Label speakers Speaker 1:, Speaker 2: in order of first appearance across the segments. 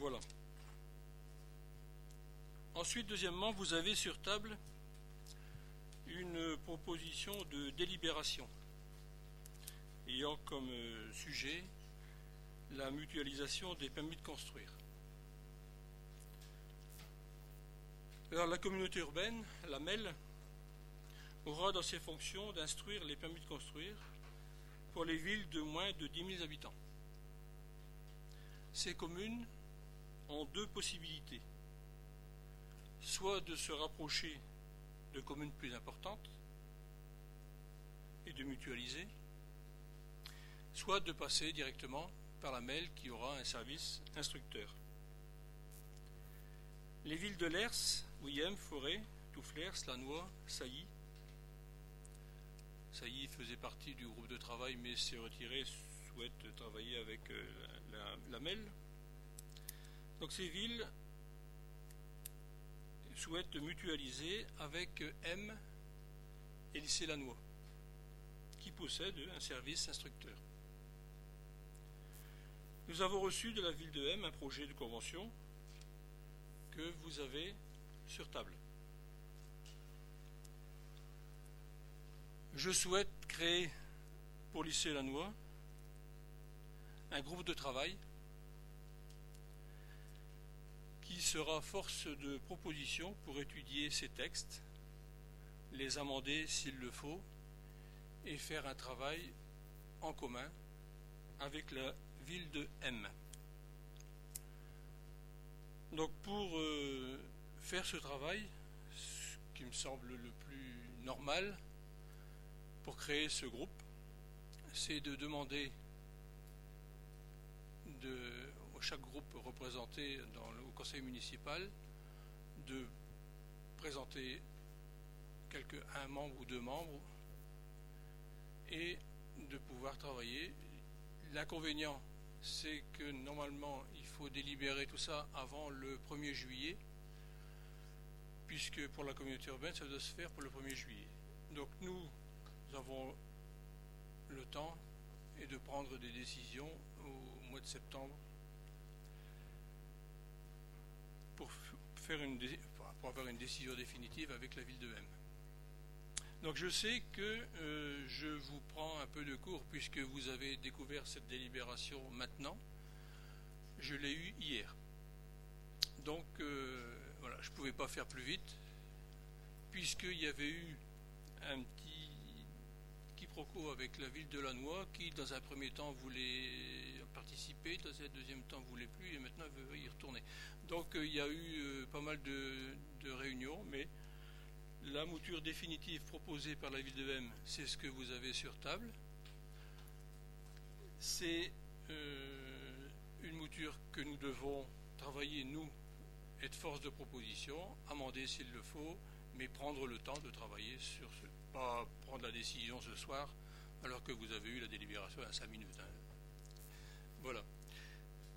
Speaker 1: Voilà. Ensuite, deuxièmement, vous avez sur table une proposition de délibération ayant comme sujet la mutualisation des permis de construire. Alors, la communauté urbaine, la MEL, aura dans ses fonctions d'instruire les permis de construire pour les villes de moins de 10 000 habitants. Ces communes ont deux possibilités, soit de se rapprocher de communes plus importantes et de mutualiser, soit de passer directement par la MEL qui aura un service instructeur. Les villes de Lers, Ouillem, Forêt, Touflers, Lannoy, Sailly. Sailly faisait partie du groupe de travail mais s'est retiré, souhaite travailler avec la MEL. Donc ces villes souhaitent mutualiser avec M et lycée Lannoy, qui possèdent un service instructeur. Nous avons reçu de la ville de M un projet de convention que vous avez sur table. Je souhaite créer pour lycée Lannoy un groupe de travail qui sera force de proposition pour étudier ces textes, les amender s'il le faut et faire un travail en commun avec la ville de M. Donc pour faire ce travail, ce qui me semble le plus normal pour créer ce groupe, c'est de demander chaque groupe représenté au conseil municipal de présenter un membre ou deux membres et de pouvoir travailler. L'inconvénient, c'est que normalement il faut délibérer tout ça avant le 1er juillet, puisque pour la communauté urbaine ça doit se faire pour le 1er juillet. Donc nous avons le temps et de prendre des décisions au mois de septembre pour avoir une décision définitive avec la ville de M. Donc je sais que je vous prends un peu de cours puisque vous avez découvert cette délibération maintenant. Je l'ai eue hier. Donc voilà, je ne pouvais pas faire plus vite puisqu'il y avait eu un petit quiproquo avec la ville de Lannoy qui dans un premier temps voulait participer, dans un deuxième temps ne voulait plus et maintenant veut y retourner. Donc il y a eu pas mal de réunions, mais la mouture définitive proposée par la ville de M, c'est ce que vous avez sur table. C'est une mouture que nous devons travailler, nous, être force de proposition, amender s'il le faut, mais prendre le temps de travailler sur ce. Pas prendre la décision ce soir, alors que vous avez eu la délibération à 5 minutes. Hein. Voilà. Oui ?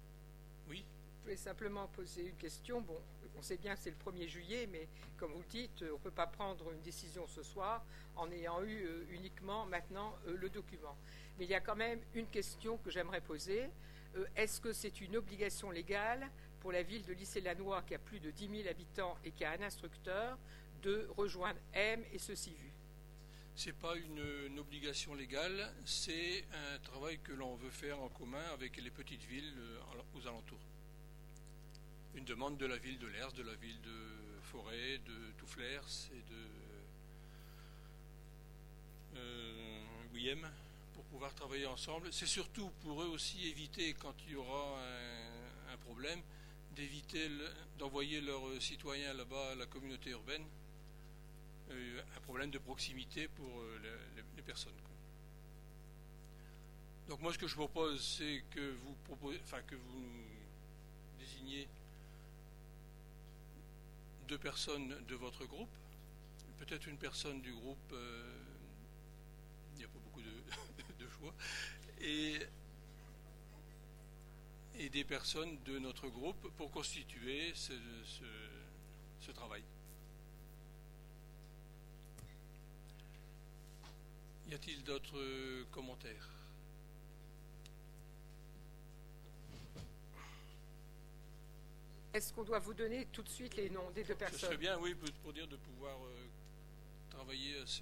Speaker 2: Je voulais simplement poser une question. Bon, on sait bien que c'est le 1er juillet, mais comme vous le dites, on ne peut pas prendre une décision ce soir en ayant eu uniquement maintenant le document. Mais il y a quand même une question que j'aimerais poser. Est-ce que c'est une obligation légale pour la ville de Lycée-Lannoy, qui a plus de 10 000 habitants et qui a un instructeur, de rejoindre M et ce CIVU ?
Speaker 1: Ce n'est pas une obligation légale, c'est un travail que l'on veut faire en commun avec les petites villes aux alentours. Une demande de la ville de Lers, de la ville de Forêt, de Touflers et de Ouillem pour pouvoir travailler ensemble. C'est surtout pour eux aussi éviter, quand il y aura un problème, d'éviter d'envoyer leurs citoyens là-bas à la communauté urbaine. Un problème de proximité pour les personnes. Donc moi ce que je propose, c'est que vous désigniez 2 personnes de votre groupe, peut-être une personne du groupe, il n'y a pas beaucoup de choix, et des personnes de notre groupe pour constituer ce travail. Y a-t-il d'autres commentaires ?
Speaker 2: Est-ce qu'on doit vous donner tout de suite les noms des deux
Speaker 1: Ce
Speaker 2: personnes?
Speaker 1: serait bien, oui, pour dire de pouvoir travailler assez...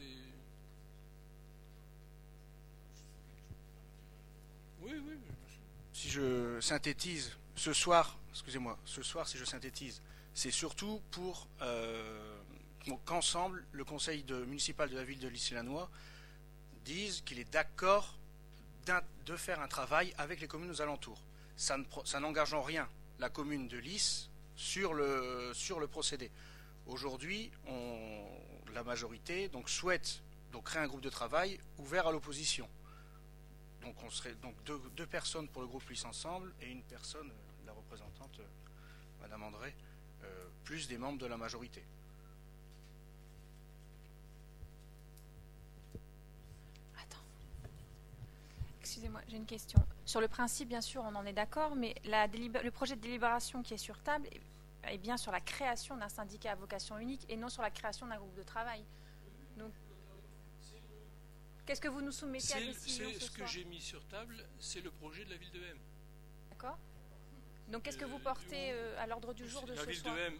Speaker 1: Oui, oui.
Speaker 3: Si je synthétise, ce soir, si je synthétise, c'est surtout pour qu'ensemble, le conseil municipal de la ville de Lys-les-Lannoy dise qu'il est d'accord de faire un travail avec les communes aux alentours. Ça n'engage en rien la commune de Lys sur le procédé. Aujourd'hui, la majorité souhaite créer un groupe de travail ouvert à l'opposition. Donc on serait deux personnes pour le groupe Lys Ensemble et une personne, la représentante, Madame André, plus des membres de la majorité.
Speaker 4: Excusez-moi, j'ai une question. Sur le principe, bien sûr, on en est d'accord, mais le projet de délibération qui est sur table est bien sur la création d'un syndicat à vocation unique et non sur la création d'un groupe de travail. Donc, qu'est-ce que vous nous soumettez à décision ce
Speaker 1: que
Speaker 4: soir?
Speaker 1: j'ai mis sur table, c'est le projet de la ville de M.
Speaker 4: D'accord. Donc, qu'est-ce que vous portez à l'ordre du jour de ce soir?
Speaker 1: La ville de M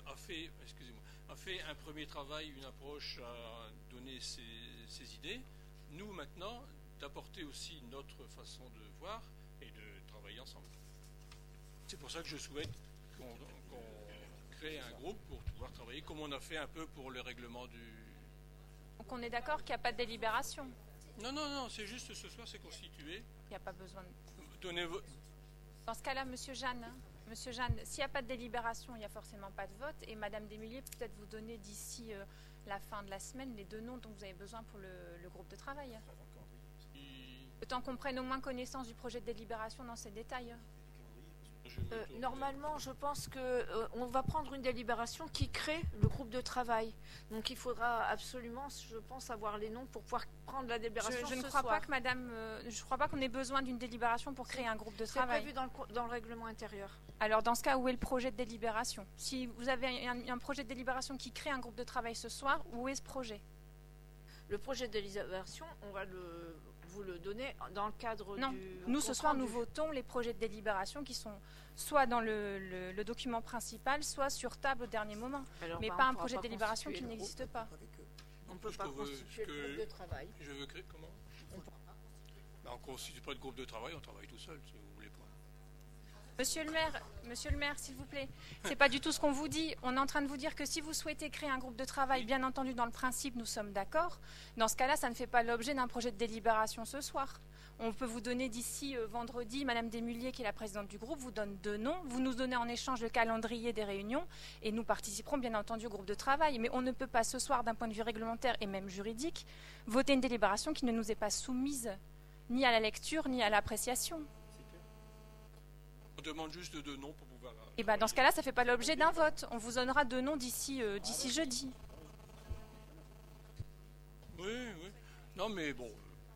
Speaker 1: a fait un premier travail, une approche à donner ses idées. Nous, maintenant, d'apporter aussi notre façon de voir et de travailler ensemble. C'est pour ça que je souhaite qu'on crée un groupe pour pouvoir travailler comme on a fait un peu pour le règlement du...
Speaker 4: Donc on est d'accord qu'il n'y a pas de délibération?
Speaker 1: Non, c'est juste ce soir c'est constitué.
Speaker 4: Il n'y a pas besoin de...
Speaker 1: Donnez
Speaker 4: Dans ce cas-là, Monsieur Jeanne, s'il n'y a pas de délibération, il n'y a forcément pas de vote. Et Madame Desmulliers peut peut-être vous donner d'ici la fin de la semaine les deux noms dont vous avez besoin pour le groupe de travail. Autant qu'on prenne au moins connaissance du projet de délibération dans ses détails.
Speaker 5: Normalement, je pense qu'on va prendre une délibération qui crée le groupe de travail. Donc il faudra absolument, je pense, avoir les noms pour pouvoir prendre la délibération
Speaker 4: Je ne
Speaker 5: ce
Speaker 4: crois
Speaker 5: soir.
Speaker 4: pas que Madame, je crois pas qu'on ait besoin d'une délibération pour créer un groupe de travail.
Speaker 5: C'est prévu dans le règlement intérieur.
Speaker 4: Alors dans ce cas, où est le projet de délibération? Si vous avez un projet de délibération qui crée un groupe de travail ce soir, où est ce projet?
Speaker 5: Le projet de délibération, on va vous le donner dans le cadre
Speaker 4: non.
Speaker 5: du...
Speaker 4: Nous, ce soir, nous votons les projets de délibération qui sont soit dans le document principal, soit sur table au dernier moment.
Speaker 5: Alors,
Speaker 4: mais pas un projet de délibération qui n'existe pas.
Speaker 5: On ne peut pas constituer le groupe de travail.
Speaker 1: Je veux créer comment? On ne constitue pas de groupe de travail, on travaille tout seul, si vous voulez pas.
Speaker 4: Monsieur le maire, s'il vous plaît, c'est pas du tout ce qu'on vous dit. On est en train de vous dire que si vous souhaitez créer un groupe de travail, bien entendu, dans le principe, nous sommes d'accord. Dans ce cas-là, ça ne fait pas l'objet d'un projet de délibération ce soir. On peut vous donner d'ici vendredi, Madame Desmulliers, qui est la présidente du groupe, vous donne deux noms. Vous nous donnez en échange le calendrier des réunions et nous participerons bien entendu au groupe de travail. Mais on ne peut pas ce soir, d'un point de vue réglementaire et même juridique, voter une délibération qui ne nous est pas soumise ni à la lecture ni à l'appréciation.
Speaker 1: On demande juste deux noms pour pouvoir...
Speaker 4: Et bien dans ce cas-là, ça ne fait pas l'objet d'un vote. On vous donnera deux noms d'ici jeudi.
Speaker 1: Oui. Non mais bon...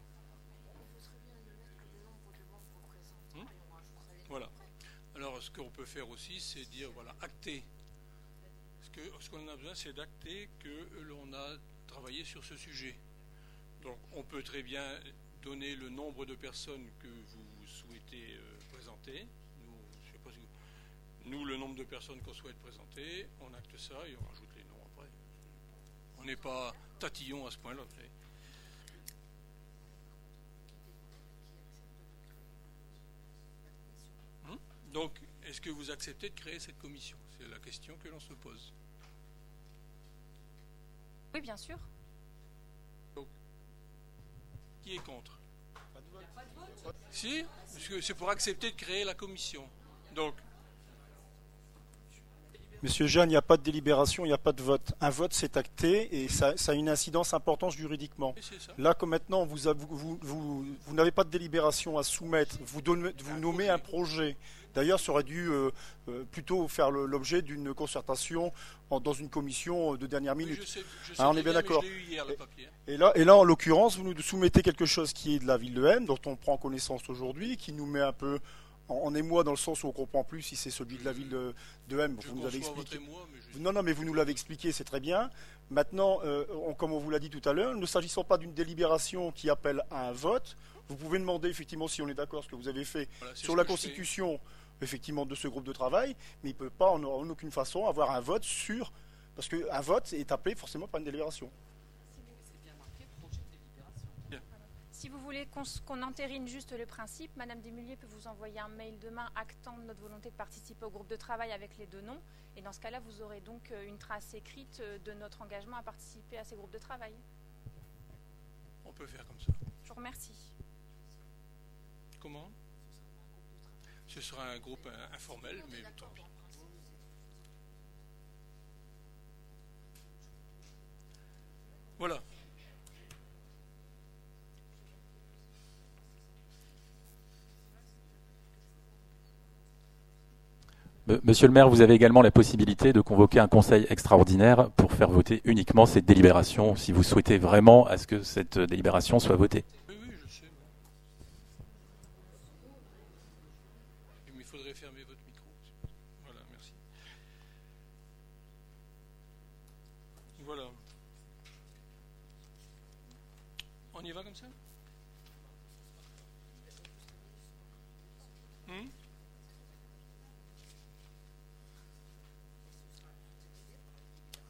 Speaker 1: Voilà. Alors, ce qu'on peut faire aussi, c'est dire, voilà, acter. Ce qu'on a besoin, c'est d'acter que l'on a travaillé sur ce sujet. Donc, on peut très bien donner le nombre de personnes que vous souhaitez présenter. Nous, le nombre de personnes qu'on souhaite présenter, on acte ça et on rajoute les noms après. On n'est pas tatillon à ce point-là. Donc, est-ce que vous acceptez de créer cette commission? C'est la question que l'on se pose.
Speaker 4: Oui, bien sûr.
Speaker 1: Donc, qui est contre? Pas de vote. Si, parce que c'est pour accepter de créer la commission. Donc,
Speaker 6: Monsieur Jeanne, il n'y a pas de délibération, il n'y a pas de vote. Un vote, c'est acté et ça a une incidence importante juridiquement. Là, comme maintenant, vous n'avez pas de délibération à soumettre, vous nommez un projet. D'ailleurs, ça aurait dû plutôt faire l'objet d'une concertation dans une commission de dernière minute.
Speaker 1: Je sais
Speaker 6: on est bien d'accord. Et là, en l'occurrence, vous nous soumettez quelque chose qui est de la ville de M, dont on prend connaissance aujourd'hui, qui nous met un peu en émoi dans le sens où on ne comprend plus si c'est celui de la ville de M. Vous nous avez expliqué. Non, mais vous nous l'avez expliqué, c'est très bien. Maintenant, comme on vous l'a dit tout à l'heure, ne s'agissant pas d'une délibération qui appelle à un vote, vous pouvez demander effectivement si on est d'accord ce que vous avez fait sur la Constitution. effectivement de ce groupe de travail, mais il ne peut pas en aucune façon avoir un vote sur... Parce qu'un vote est appelé forcément par une délibération.
Speaker 4: Si vous voulez qu'on entérine juste le principe, Madame Desmulliers peut vous envoyer un mail demain actant notre volonté de participer au groupe de travail avec les 2 noms. Et dans ce cas-là, vous aurez donc une trace écrite de notre engagement à participer à ces groupes de travail.
Speaker 1: On peut faire comme ça.
Speaker 4: Je vous remercie.
Speaker 1: Comment? Ce sera un groupe informel, mais tant pis. Voilà.
Speaker 7: Monsieur le maire, vous avez également la possibilité de convoquer un conseil extraordinaire pour faire voter uniquement cette délibération, si vous souhaitez vraiment à ce que cette délibération soit votée.
Speaker 1: Oui, je sais. Mais il faudrait fermer votre micro. Voilà, merci. Voilà. On y va comme ça?